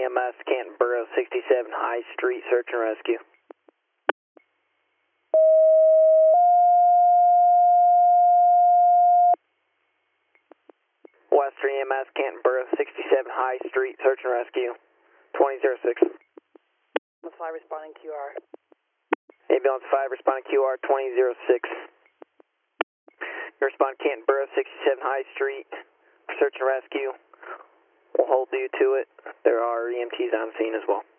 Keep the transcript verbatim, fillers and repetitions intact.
M S, Canton Borough, sixty-seven High Street, search and rescue. Western E M S, Canton Borough, sixty-seven High Street, search and rescue, twenty oh six. five responding Q R. Ambulance five responding Q R twenty oh six. Respond Canton Borough, sixty-seven High Street, search and rescue. We'll hold you to it. There are E M Ts on scene as well.